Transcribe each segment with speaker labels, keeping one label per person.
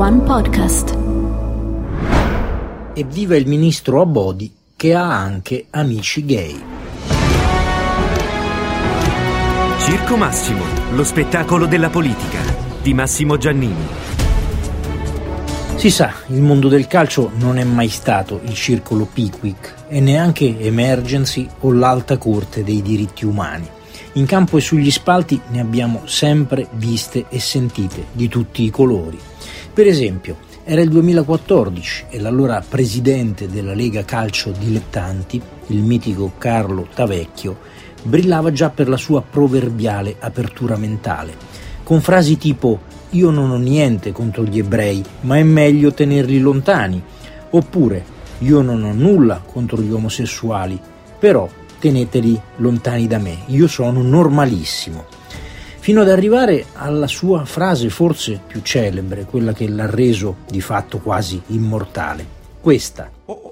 Speaker 1: One Podcast.
Speaker 2: Evviva il ministro Abodi, che ha anche amici gay.
Speaker 3: Circo Massimo, lo spettacolo della politica, di Massimo Giannini.
Speaker 2: Si sa, il mondo del calcio non è mai stato il circolo Pickwick e neanche Emergency o l'Alta Corte dei diritti umani. In campo e sugli spalti ne abbiamo sempre viste e sentite di tutti i colori. Per esempio, era il 2014 e l'allora presidente della Lega Calcio Dilettanti, il mitico Carlo Tavecchio, brillava già per la sua proverbiale apertura mentale, con frasi tipo «Io non ho niente contro gli ebrei, ma è meglio tenerli lontani», oppure «Io non ho nulla contro gli omosessuali, però teneteli lontani da me, io sono normalissimo», fino ad arrivare alla sua frase forse più celebre, quella che l'ha reso di fatto quasi immortale. Questa: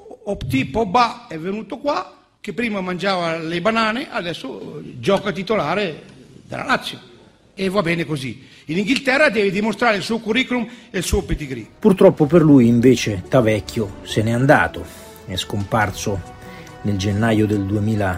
Speaker 4: tipo Ba è venuto qua, che prima mangiava le banane, adesso gioca titolare della Lazio e va bene così. In Inghilterra deve dimostrare il suo curriculum e il suo pedigree.
Speaker 2: Purtroppo per lui invece Tavecchio se n'è andato, è scomparso nel gennaio del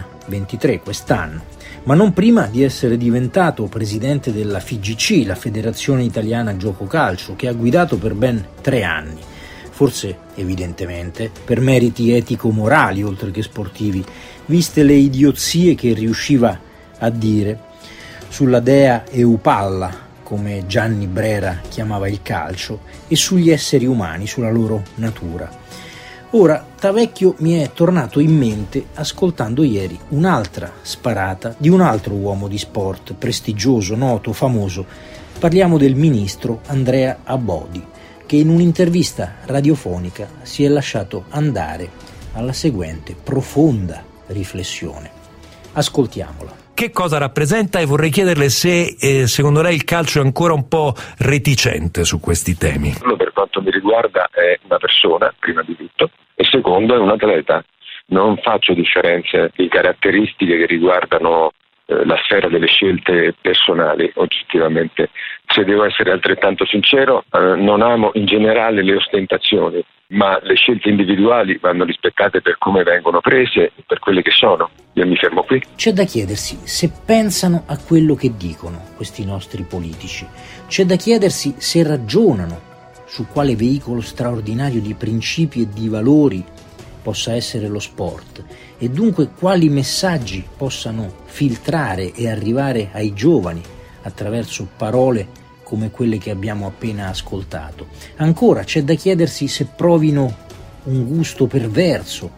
Speaker 2: 2023, quest'anno, ma non prima di essere diventato presidente della FIGC, la Federazione Italiana Gioco Calcio, che ha guidato per ben 3 anni, forse evidentemente per meriti etico-morali oltre che sportivi, viste le idiozie che riusciva a dire sulla dea Eupalla, come Gianni Brera chiamava il calcio, e sugli esseri umani, sulla loro natura. Ora, Tavecchio mi è tornato in mente ascoltando ieri un'altra sparata di un altro uomo di sport, prestigioso, noto, famoso. Parliamo del ministro Andrea Abodi, che in un'intervista radiofonica si è lasciato andare alla seguente profonda riflessione. Ascoltiamola.
Speaker 5: Che cosa rappresenta, e vorrei chiederle se secondo lei il calcio è ancora un po' reticente su questi temi.
Speaker 6: Per quanto mi riguarda è una persona, prima di tutto, e secondo è un atleta. Non faccio differenze di caratteristiche che riguardano la sfera delle scelte personali, oggettivamente. Se devo essere altrettanto sincero, non amo in generale le ostentazioni, ma le scelte individuali vanno rispettate per come vengono prese e per quelle che sono. Io mi fermo qui.
Speaker 2: C'è da chiedersi se pensano a quello che dicono questi nostri politici. C'è da chiedersi se ragionano su quale veicolo straordinario di principi e di valori possa essere lo sport e dunque quali messaggi possano filtrare e arrivare ai giovani attraverso parole come quelle che abbiamo appena ascoltato. Ancora c'è da chiedersi se provino un gusto perverso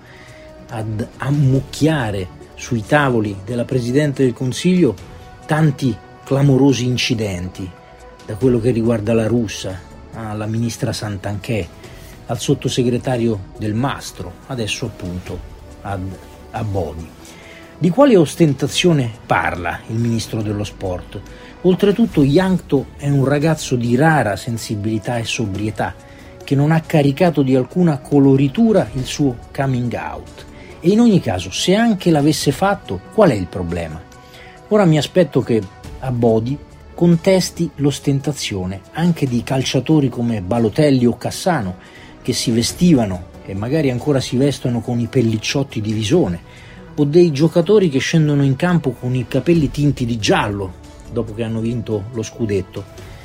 Speaker 2: ad ammucchiare sui tavoli della Presidente del Consiglio tanti clamorosi incidenti, da quello che riguarda la Russa alla ministra Santanchè, al sottosegretario Del Mastro, adesso appunto ad Abodi. Di quale ostentazione parla il ministro dello sport? Oltretutto Jankto è un ragazzo di rara sensibilità e sobrietà, che non ha caricato di alcuna coloritura il suo coming out. E in ogni caso, se anche l'avesse fatto, qual è il problema? Ora mi aspetto che Abodi contesti l'ostentazione anche di calciatori come Balotelli o Cassano, che si vestivano e magari ancora si vestono con i pellicciotti di visone, o dei giocatori che scendono in campo con i capelli tinti di giallo dopo che hanno vinto lo scudetto,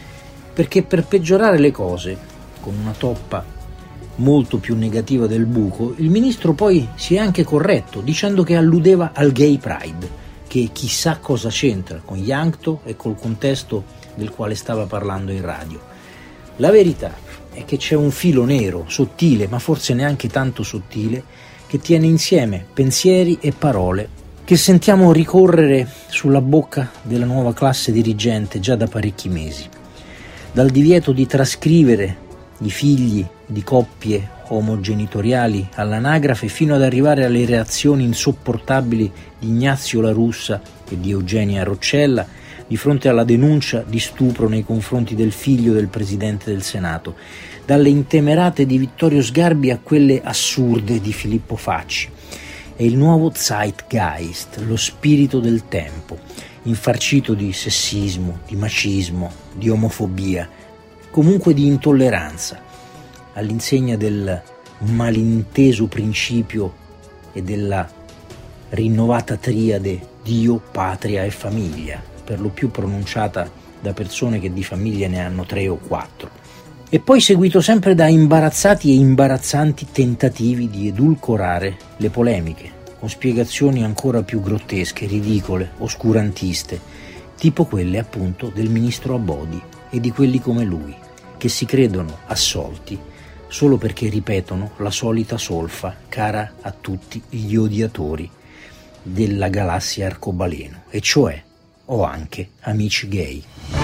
Speaker 2: perché per peggiorare le cose, con una toppa molto più negativa del buco, il ministro poi si è anche corretto dicendo che alludeva al gay pride, che chissà cosa c'entra con Jankto e col contesto del quale stava parlando in radio. La verità è che c'è un filo nero, sottile, ma forse neanche tanto sottile, che tiene insieme pensieri e parole che sentiamo ricorrere sulla bocca della nuova classe dirigente già da parecchi mesi. Dal divieto di trascrivere i figli di coppie omogenitoriali all'anagrafe fino ad arrivare alle reazioni insopportabili di Ignazio La Russa e di Eugenia Roccella di fronte alla denuncia di stupro nei confronti del figlio del Presidente del Senato, dalle intemerate di Vittorio Sgarbi a quelle assurde di Filippo Facci. È il nuovo Zeitgeist, lo spirito del tempo, infarcito di sessismo, di macismo, di omofobia, comunque di intolleranza, all'insegna del malinteso principio e della rinnovata triade Dio, patria e famiglia, per lo più pronunciata da persone che di famiglie ne hanno 3 o 4. E poi seguito sempre da imbarazzati e imbarazzanti tentativi di edulcorare le polemiche, con spiegazioni ancora più grottesche, ridicole, oscurantiste, tipo quelle appunto del ministro Abodi e di quelli come lui, che si credono assolti solo perché ripetono la solita solfa cara a tutti gli odiatori della galassia arcobaleno, e cioè ho anche amici gay.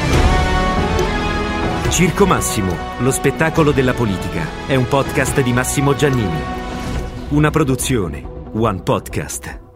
Speaker 3: Circo Massimo, lo spettacolo della politica, è un podcast di Massimo Giannini. Una produzione One Podcast.